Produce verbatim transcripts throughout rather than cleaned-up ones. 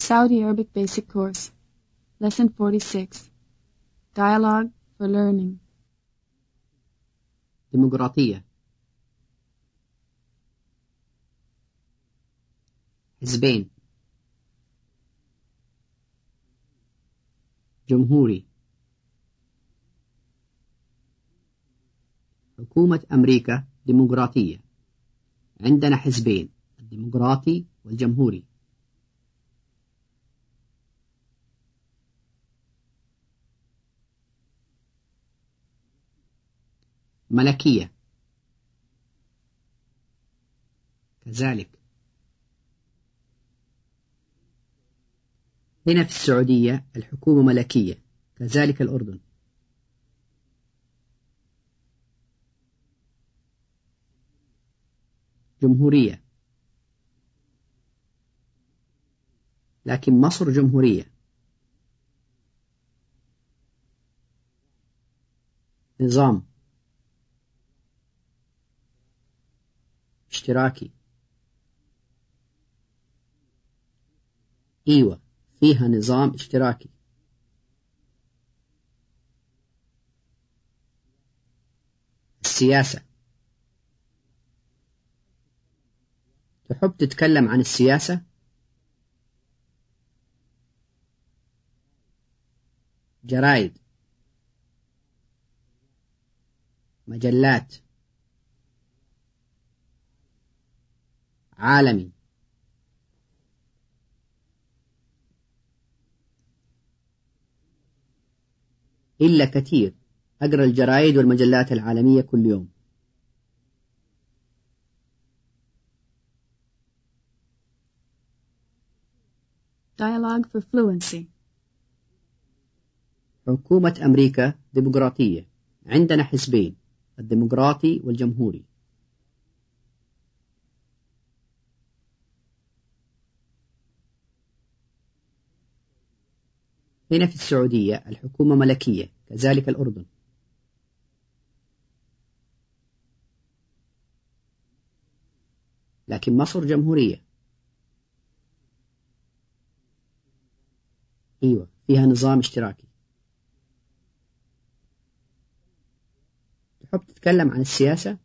Saudi Arabic Basic Course, Lesson forty-six, Dialogue for Learning. ديمقراطية. حزبين. جمهوري. حكومة أمريكا ديمقراطية. عندنا حزبين، الديمقراطي والجمهوري. ملكية. كذلك. هنا في السعودية الحكومة ملكية، كذلك الأردن. جمهورية، لكن مصر جمهورية. نظام. اشتراكي. ايوه، فيها نظام اشتراكي. السياسة. تحب تتكلم عن السياسة؟ جرايد. مجلات. عالمي. إلا كثير، أقرأ الجرايد والمجلات العالمية كل يوم. Dialogue for Fluency. حكومة أمريكا ديمقراطية. عندنا حزبين، الديمقراطي والجمهوري. هنا في السعودية الحكومة ملكية، كذلك الأردن. لكن مصر جمهورية. أيوة، فيها نظام اشتراكي. تحب تتكلم عن السياسة؟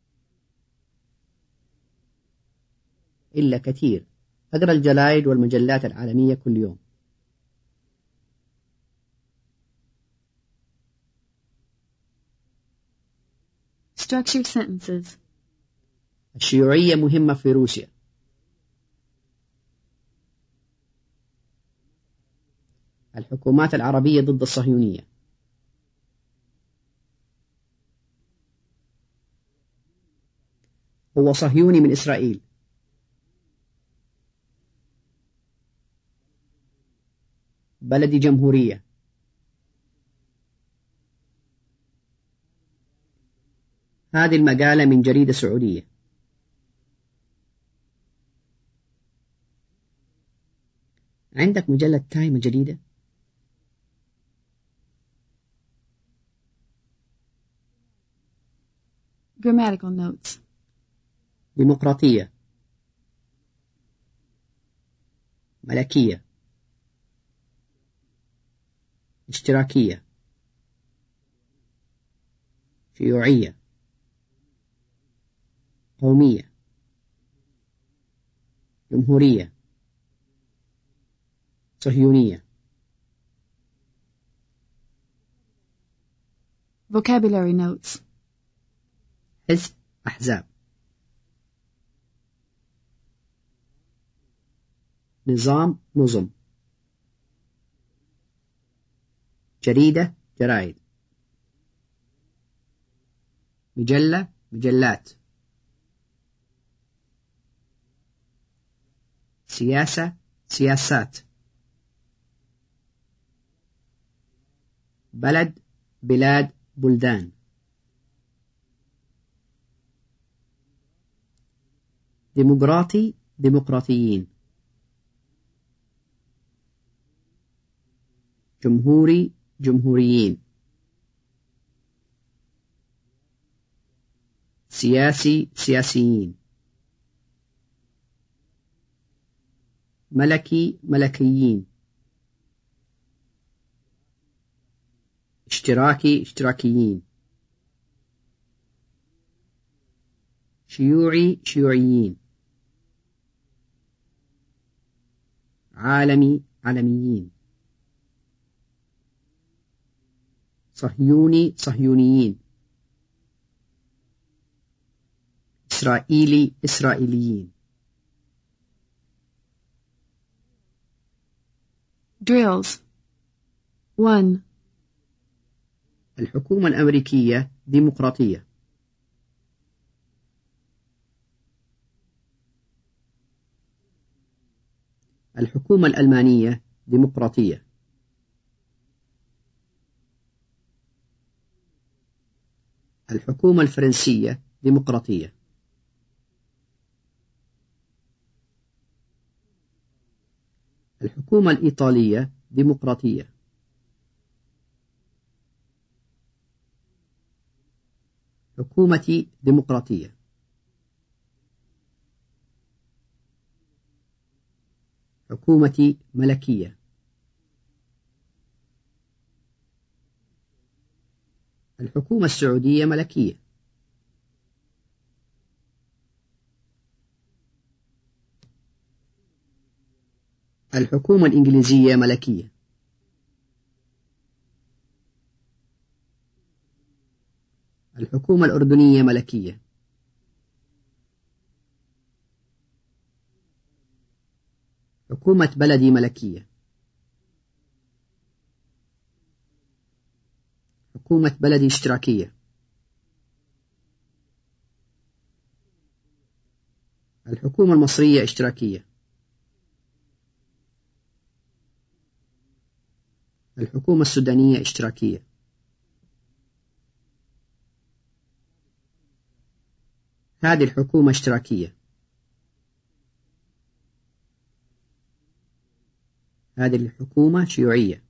إلا كثير، أقرأ الجرايد والمجلات العالمية كل يوم. Structure sentences. الشيوعية مهمة في روسيا. الحكومات العربية ضد الصهيونية. هو صهيوني من إسرائيل. بلدي جمهورية. هذه المقالة من جريدة سعودية. عندك مجلة تايم جديدة؟ Grammatical notes. ديمقراطية. ملكية. اشتراكية. شيوعية. قومية. جمهورية. صهيونية. Vocabulary notes. حزب، أحزاب. نظام، نظم. جريدة، جرائد. مجلة، مجلات. سياسة، سياسات. بلد، بلاد، بلدان. ديمقراطي، ديمقراطيين. جمهوري، جمهوريين. سياسي، سياسيين. ملكي ملكيين. اشتراكي اشتراكيين. شيوعي شيوعيين. عالمي عالميين. صهيوني صهيونيين. إسرائيلي إسرائيليين. Drills. one. الحكومة الأمريكية ديمقراطية. الحكومة الألمانية ديمقراطية. الحكومة الفرنسية ديمقراطية. الحكومة الإيطالية ديمقراطية. حكومتي ديمقراطية. حكومتي ملكية. الحكومة السعودية ملكية. الحكومة الإنجليزية ملكية. الحكومة الأردنية ملكية. حكومة بلدي ملكية. حكومة بلدي اشتراكية. الحكومة المصرية اشتراكية. الحكومة السودانية اشتراكية. هذه الحكومة اشتراكية. هذه الحكومة شيوعية.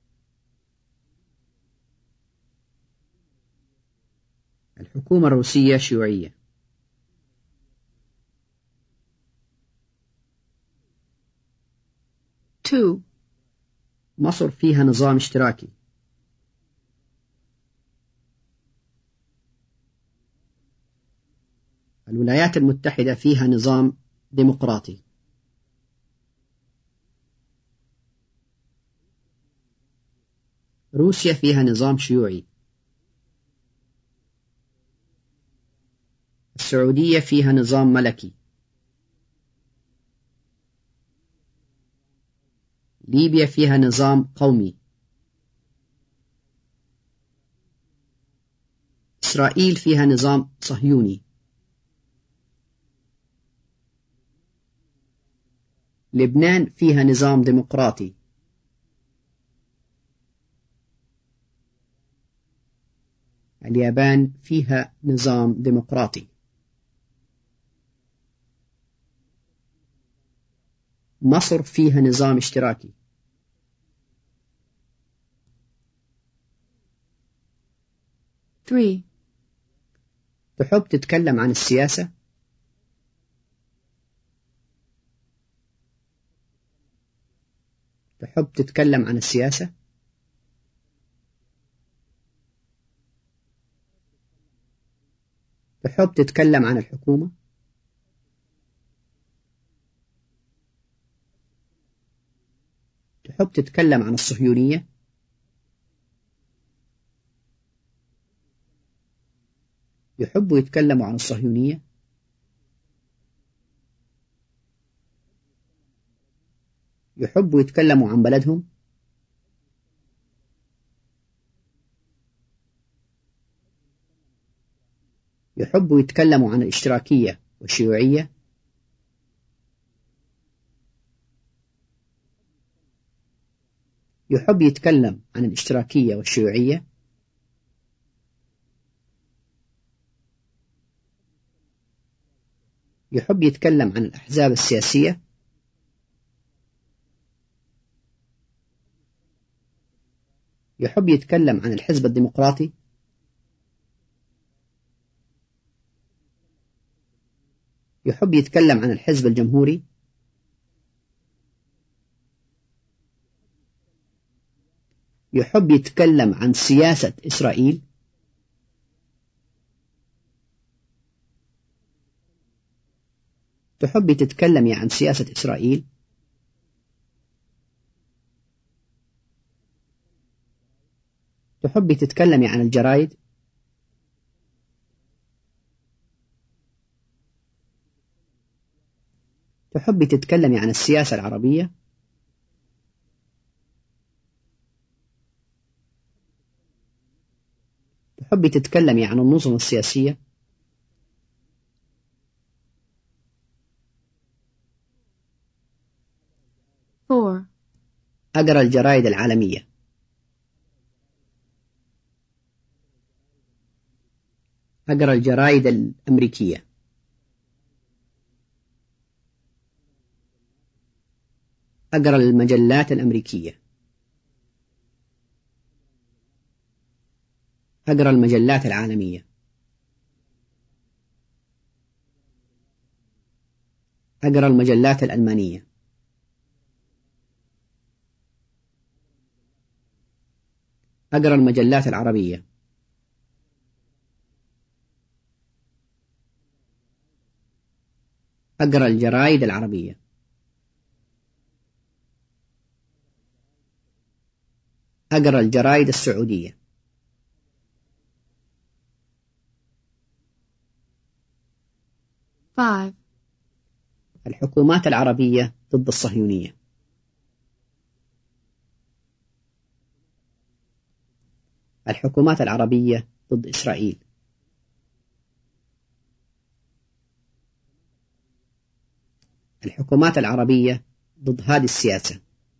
الحكومة الروسية شيوعية. two. مصر فيها نظام اشتراكي. الولايات المتحدة فيها نظام ديمقراطي. روسيا فيها نظام شيوعي. السعودية فيها نظام ملكي. ليبيا فيها نظام قومي. إسرائيل فيها نظام صهيوني. لبنان فيها نظام ديمقراطي. اليابان فيها نظام ديمقراطي. مصر فيها نظام اشتراكي. three. تحب تتكلم عن السياسة؟ تحب تتكلم عن السياسة؟ تحب تتكلم عن الحكومة؟ تحب تتكلم عن الصهيونية؟ يحبوا يتكلموا عن الصهيونية؟ يحبوا يتكلموا عن بلدهم؟ يحبوا يتكلموا عن الاشتراكية والشيوعية؟ يحب يتكلم عن الاشتراكية والشيوعية؟ يحب يتكلم عن الأحزاب السياسية؟ يحب يتكلم عن الحزب الديمقراطي؟ يحب يتكلم عن الحزب الجمهوري؟ يحب يتكلم عن سياسة إسرائيل. تحب تتكلمي عن سياسة إسرائيل؟ تحب تتكلمي عن الجرايد؟ تحب تتكلمي عن السياسة العربية؟ تحب تتكلمي عن النظم السياسية؟ four. أقرأ الجرائد العالمية. أقرأ الجرائد الأمريكية. أقرأ المجلات الأمريكية. أقرأ المجلات العالمية. أقرأ المجلات الألمانية. أقرأ المجلات العربية. أقرأ الجرائد العربية. أقرأ الجرائد السعودية. five. الحكومات العربية ضد الصهيونية. الحكومات العربية ضد إسرائيل. الحكومات العربية ضد هذه السياسة.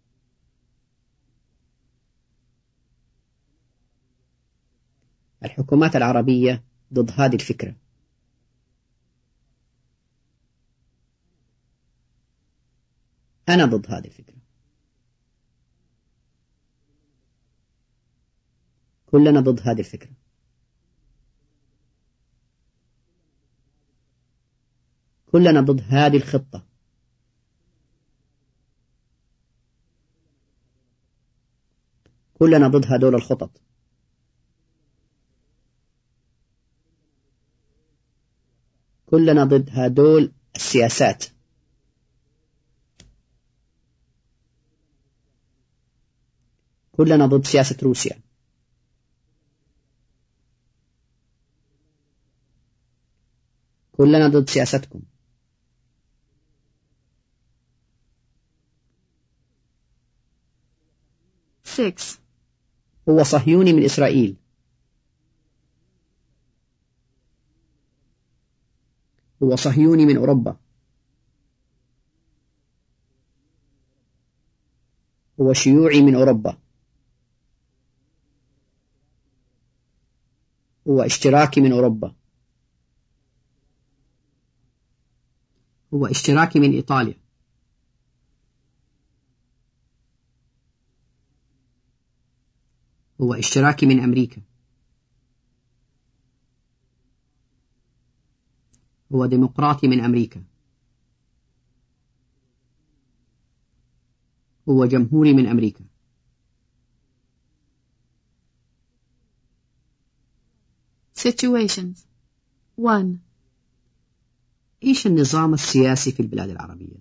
الحكومات العربية ضد هذه الفكرة. أنا ضد هذه الفكرة. كلنا ضد هذه الفكرة. كلنا ضد هذه الخطة. كلنا ضد هذول الخطط. كلنا ضد هذول السياسات. كلنا ضد سياسة روسيا. كلنا ضد سياستكم. six. هو صهيوني من إسرائيل. هو صهيوني من أوروبا. هو شيوعي من أوروبا. هو اشتراكي من أوروبا. هو اشتراكي من إيطاليا. هو اشتراكي من أمريكا. هو ديمقراطي من أمريكا. هو جمهوري من أمريكا. Situations. one. إيش النظام السياسي في البلاد العربية؟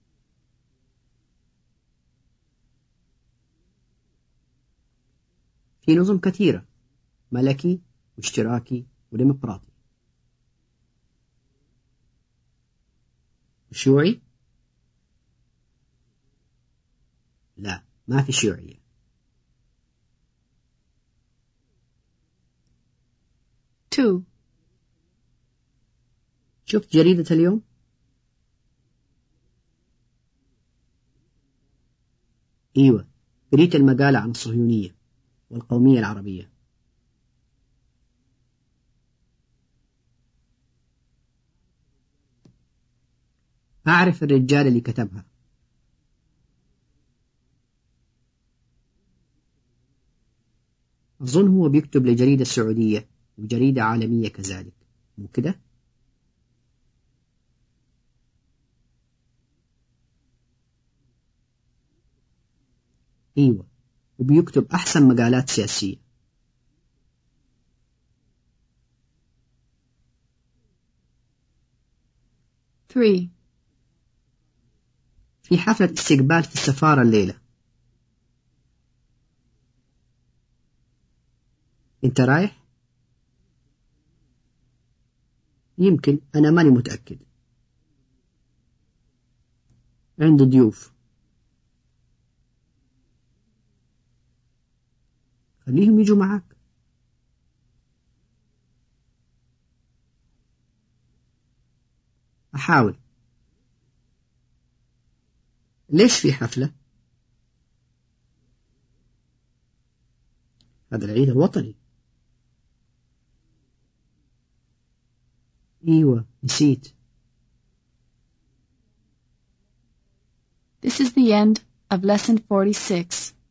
في نظم كثيرة، ملكي واشتراكي وديمقراطي. شيوعي؟ لا، ما في شيوعية. two. شفت جريدة اليوم؟ ايوه، قريت المقالة عن الصهيونية والقومية العربية. أعرف الرجال اللي كتبها. أظن هو بيكتب لجريدة سعودية وجريدة عالمية كذلك، مو كده؟ ايوه، وبيكتب أحسن مقالات سياسية. three. في حفلة استقبال في السفارة الليلة. أنت رايح؟ يمكن، أنا ماني متأكد. عندي ضيوف. خليهم يجوا معك. أحاول. ليش في حفلة؟ هذا العيد الوطني. أيوة، نسيت. This is the end of lesson forty-six.